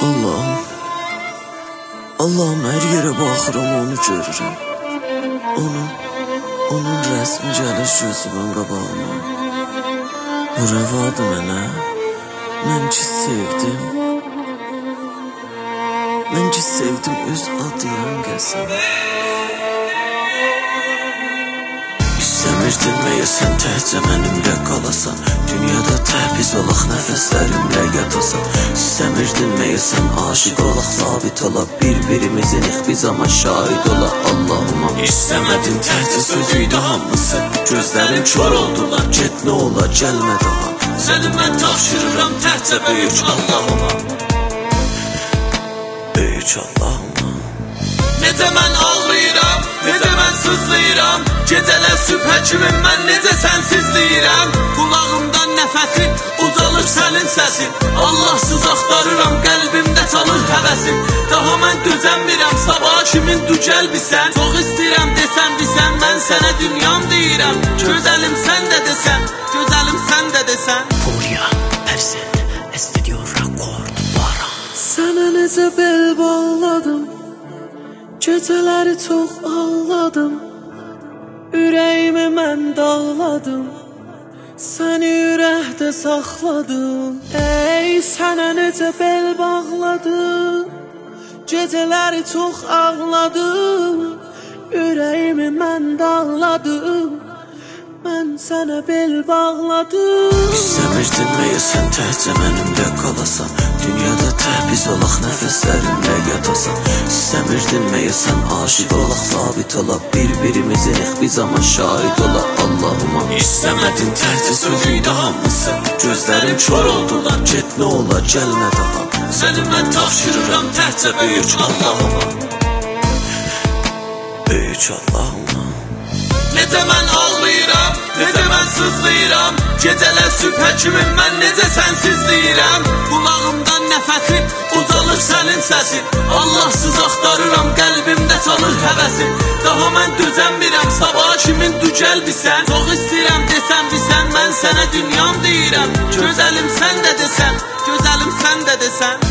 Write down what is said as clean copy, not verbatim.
Allah'ım, Allah'ım her yere baxıram onu görürəm. Onun rəsmi gəlir gözümün qabağına. Bu rəvadır mənə, mən ki sevdim öz adıyan qəsəm. İstəmirdin məyəsən təhcə mənimlə qalasan, dünyada təhbiz olaq nəfəslərimlə yatasan. İstəmirdin məyəsən aşiq olaq, sabit olaq, bir-birimizin biz amma şahid olaq. Allahıma İstəmədin təhcə sözüydü hamısı, gözlərin kör oldular, get nə ola gəlmə daha. Səni mən tapşırıram təhcə böyük Allahıma, böyük Allahıma. Necə mən ağlayıram, necə mən sızlayıram, gecələr sübhə kimi mən necə sənsizləyirəm. Qulağımdan nəfəsin, ucalır sənin səsin, Allahsız axtarıram, qəlbimdə çalır həvəsin. Daha mən dözəmirəm, sabaha kimin dücəl bilsən. Çox istəyirəm desən bilsən, mən sənə dünyam deyirəm. Gözəlim sən də desən, gözəlim sən də desən. Buraya Ersin estediyor akord para. Sənə necə bel bağladım, gecələri çox ağladım, ürəyimi mən dağladım, səni ürəkdə saxladım. Ey sənə necə bel bağladım, gecələri çox ağladım, ürəyimi mən dağladım, mən sənə bel bağladım. İstəmirdin məyəsən təhcə mənimlə qalasan, dünyada təhbiz olaq nəfəslərimlə yatasan. İstəmirdin məyəsən aşiq olaq, sabit olaq, bir-birimizin biz amma şahid olaq. Allahıma İstəmədin təhcə sözüydü hamısı, gözlərin kör oldular, get nə ola gəlmə daha. Səni mən tapşırıram təhcə böyük Allahıma, böyük Allahıma. Necə mən ağlayıram, necə mən sızlayıram, gecələr sübhə kimi mən necə sənsizləyirəm. Qulağımdan nəfəsin, ucalır sənin səsin, Allahsız axtarıram, qəlbimdə çalır həvəsin. Daha mən dözəmirəm, sabaha kimin dücəl bilsən. Çox istəyirəm desən bilsən, mən sənə dünyam deyirəm. Gözəlim sən də desən, gözəlim sən də desən.